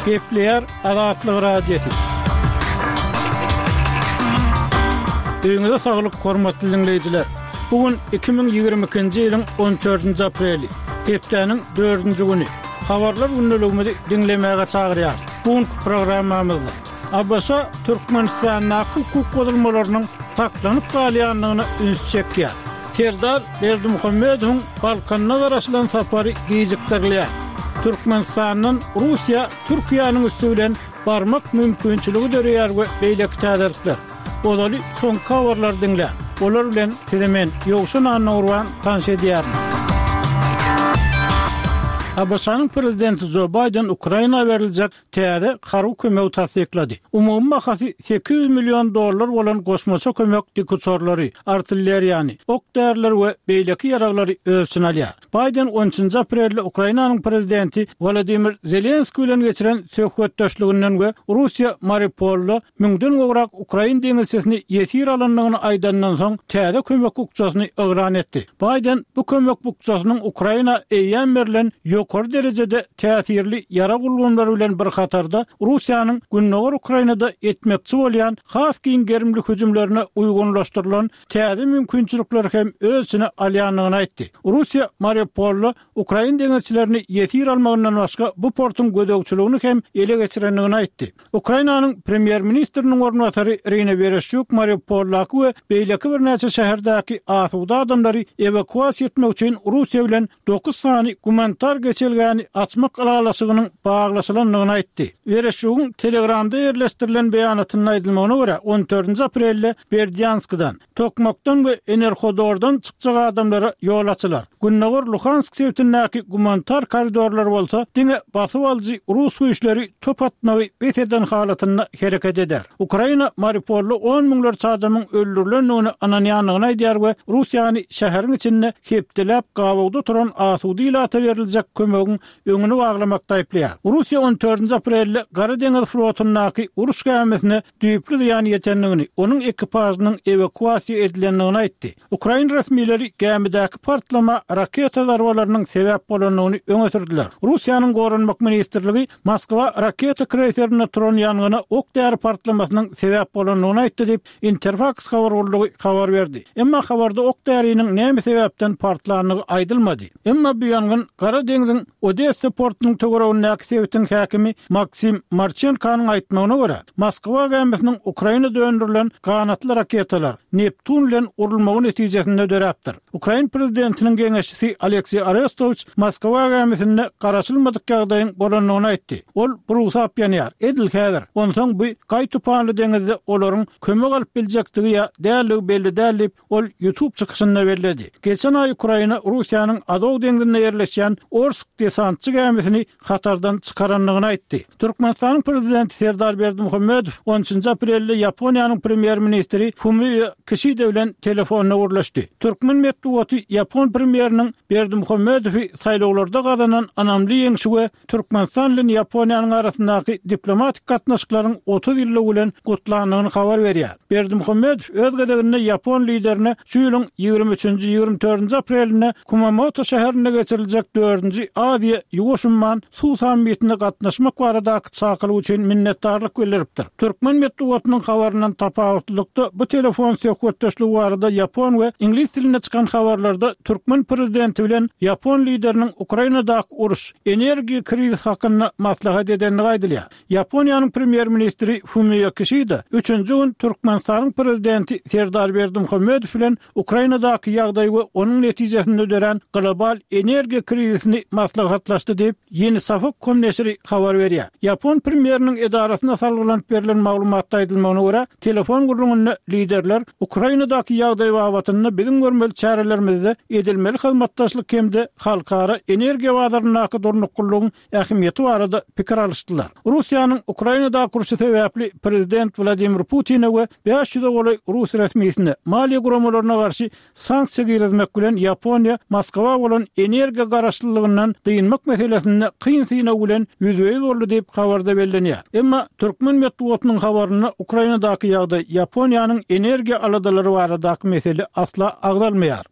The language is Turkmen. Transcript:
Gepleyer Azatlyk Radiosu. Öňüňizde saglyk, hormatly dinleyijiler. Bugün 2022-nji ýylyň 14-nji apreli. Hepdeniň 4-nji güni. Habarlar günnäligini dinlemäge çagyrýar. Bugünkü programmamyzda Abasa Türkmenistanyň hukuk bolmalarının saklanyp galýanlygyny üns çekýär. Serdar Berdimuhammedowyň Balkana garaşylan sapary gijikdirler. Türkmenistanyň Russiýa, Türkiýanyň üstünden barmak mümkinçiligi dörýär we beýleki täzirlikler. Olaly soňky habarlar dinle. Olar bilen teremen ýogşun anawran tanş edýär. Abasanyň prezidenti Joe Biden Ukraina beriljek täze harby kömegi tasdiklady. Umumy bahasy $800 milyon bolan goşmaça kömek dikuçorlary, artilleriýany, ok därler we beýleki ýaraglary ölçün alýar. Biden 13 aprelde Ukrainanyň prezidenti Volodymyr Zelenski bilen geçiren söhbetdeşliginden we Russiýa Mariupolda 1000den gowrak Ukraina deňizini ýetir alanlygyny aýdandan soň täze kömek ukçasyny ýygran etdi. Biden bu kömek ukçasynyň Ukraina eýýän berilen ýokary derejede täsirli ýara gulgunlary bilen bir hatarda Russiýanyň günnäger Ukrainada etmekçi bolýan has giň gerimlik hüjümlerine uygunlaşdyrylan täze mümkinçilikler hem ölçüne alýanlygyny aýtdy. Russiýa Mariupolda Ukraina deňizçilerini ýetir almagyndan başga bu portun gödökçiligini hem ele geçirenligini aýtdy. Ukrainanyň premier ministriniň ornatary Irina Vereshchuk Mariupoldaky we beýleki bir näçe şäherdäki asuda adamlary evakuasiýa etmek üçin Russiýa bilen 9 sany gumanitar geçilgäni açmak alalaşygynyň baglaşylanlygyny aýtdy. Vereshchuk'un Telegramda ýerleşdirilen beýanatyna aýdylmagyna görä 14 aprelde Berdianskdan, Tokmakdan we Enerhodordan çykjak adamlara ýol açylar. Günnäger Luhansk sewtindäki gumanitar koridorlar bolsa, diňe basyp alyjy Rus güýçleri top atmagy beteden halatyna hereket eder. Ukraina Mariupolda 10 miňlerçe adamyň öldürilenligini ananýanlygyny aýdýar we Russiýany şäheriň içinde hepdelep gawagda turan asudy ilata beriljek kömegiň öňüni baglamakda aýplýar. Russiýa 14 aprelde Gara deňiz flotundaky uruş gemesine düýpli ziýan ýetenligini, onuň ekipažynyň evakuasiýa edilenligini aýtdy. Ukraina resmiýetleri gemedäki partlama raketa zarwalarynyň sebäp bolanlygyny öňe sürdiler. Russiýanyň gorunmak ministrligi Moskwa raketa kreyserine turan ýangyna ok däri partlamasynyň sebäp bolanlygyny aýtdy diýip Interfax habarlygy habar berdi. Emma habarda ok däriniň näme sebäpden partlanlygy aýdylmady. Emma bu ýangyn Gara deňiziň Odessa portunyň töweregindäki sewtin häkimi Maksim Marchenkanyň aýtmagyna görä, Moskwa gemesiniň Ukraina döndürilen kanatly raketalar Neptun bilen urulmagy netijesinde döräpdir. Ukraina prezidentiniň geňeşçisi Aleksey Arestovich Moskwa gemesinde garaşylmadyk ýagdaýyň bolanlygyny aýtdy. Ol burusap ýanýar. Edil häzir. Onsoň bu gaýtupanly deňizde olaryň kömek alyp biljektigi ýa däligi belli dälip ol YouTube çykyşynda berildi. Geçen ay Ukraina Russiýanyň Azov deňizinde ýerleşýän Orsk desantçy gemisini hatardan çykaranlygyny aýtdy. Türkmenistanyň prezidenti Serdar Berdimuhammedow 13 aprelde Ýaponiýanyň premier ministri Fumio Kishida bilen telefonna urlaşdy. Türkmen medeniýeti Ýapon premieriniň Berdimuhammedowy saýlawlarda gazanan anamly ýeňşi we Türkmenistan bilen Ýaponiýanyň arasyndaky diplomatik gatnaşyklaryň 30 ýyly bilen gutlanlygyny habar berýär. Berdimuhammedow öz gedeginde Ýapon liderine şu ýylyň 23-24 aprelinde Kumamoto şäherine geçiriljek 4-nji Aziýa ýugoşunman suw sammitine gatnaşmak baradaky çakylyk üçin minnetdarlyk bildiripdir. Türkmen medeniýetiniň habarynyň tapawatlykda bu telefon söhbetdeşligi barada Ýapon we ingliz tilinde çykan habarlarda Türkmen prezidenti bilen Ýapon lideriniň Ukrainadaky uruş, energiýa krizisi hakyna maslahat edenligi aýdylýar. Ýaponiýanyň premier ministri Fumio Kishida 3-nji gün Türkmenistanyň prezidenti Serdar Berdimuhammedow bilen Ukrainadaky ýagdaý we onuň netijesinde dören global energiýa krizisini maslahatlaşdy diýip Ýeni Safak komnesiri habar berýär. Ýapon premieriniň edarasyna salgylanyp berilen maglumatda aýdylmagyna görä, telefon gurulmagyny liderler Ukrainadaky ýagdaý babatyny biziň görmeli çärelerimizde edilmeli hyzmatdaşlyk hemde halkara energiýa bazaryndaky durnukylygyň ähmiýeti barada pikir alışdylar. Russiýanyň Ukrainada kurşy sebäpli prezident Vladimir Putin we 500 goly Rus resmiýetine maliýe guramalaryna garşy sanksiýa girizmek bilen Ýaponiýa Moskwa bolan energiýa garaşlylygyndan dyýynmak meselesinde kıyın syna bilen ýüzbeýil boldy diýip habarda bellenýär. Emma Türkmen medeniýetiniň habaryna Ukrainadaky ýagdaý Ýaponiýanyň energiýa aladalary baradaky mesele asla agdalmaýar.